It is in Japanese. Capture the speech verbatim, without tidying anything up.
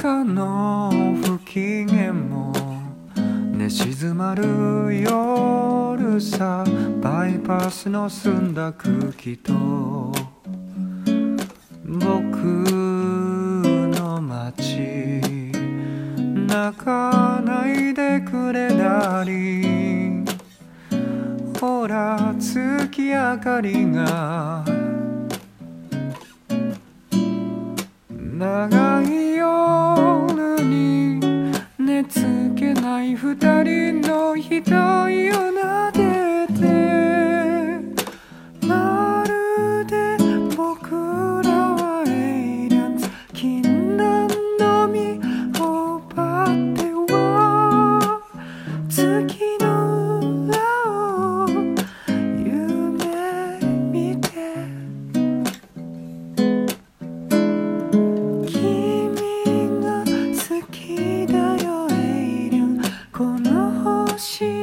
中の不機嫌も寝静まる夜さ、バイパスの澄んだ空気と僕の街、泣かないでくれダーリン、ほら月明かりが長い夜に寝つけない二人の額を撫でて、まるで僕らはエイリアンズ、禁断の実を奪っては月の裏を夢見て、君が好きだよエイリアン、この星